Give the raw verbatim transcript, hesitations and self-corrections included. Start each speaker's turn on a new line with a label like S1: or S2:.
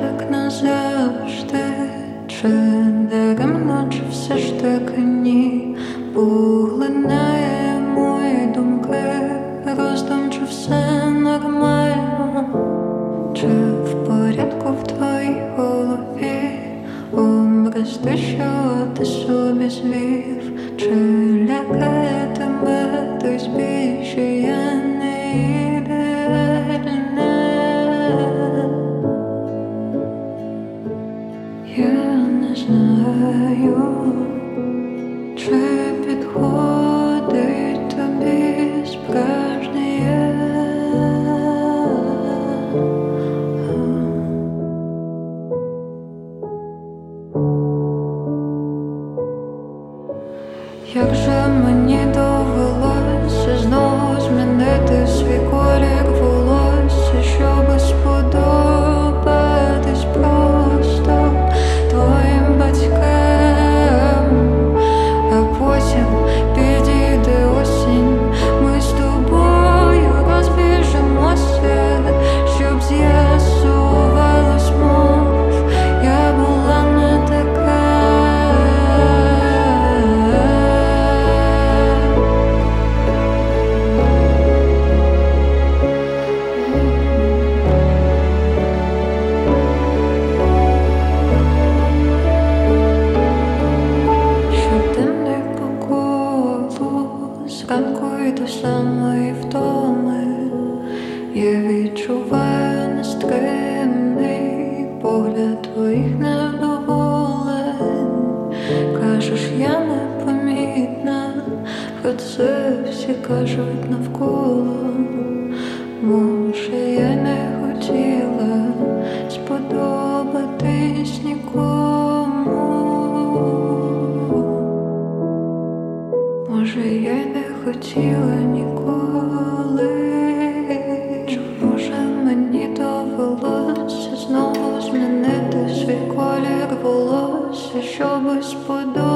S1: так назавжди, чи даремно, чи все ж таки ні, поглинає мої думки, роздум, чи все нормально, чи в порядку в твоїй голові образ те, що ти собі звів, чи лякає тебе той збій, що я не ідеальна. Я не знаю, чи підходить тобі справжнє я. Як же мені довелося знову змінити свій колір волосся, щоби сподобатись просто твоїм батькам, а потім підійде осінь, ми з тобою розбіжимося, щоб з'ясувалось, мов я була не така. Зранку й до самої втоми я відчуваю нестримний погляд твоїх невдоволень. Кажеш, я непомітна, про це всі кажуть навколо. Може, я не хотіла сподобатись нікому. Може, я й не хотіла ніколи. Чи може мені довелося знову змінити свій колір волосся, щоби сподобатись?